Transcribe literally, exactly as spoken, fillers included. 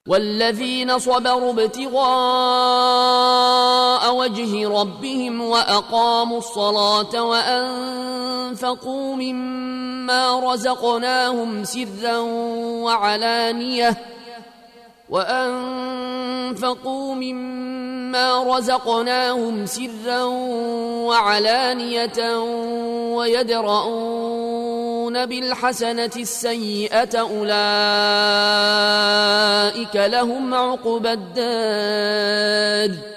والذين صبروا ابتغاء وجه ربهم وأقاموا الصلاة وأنفقوا مما رزقناهم سرا وعلانية وأنفقوا مما رزقناهم سرا وعلانية ويدرؤون بالحسنة السيئة أولئك لهم عقبى الدار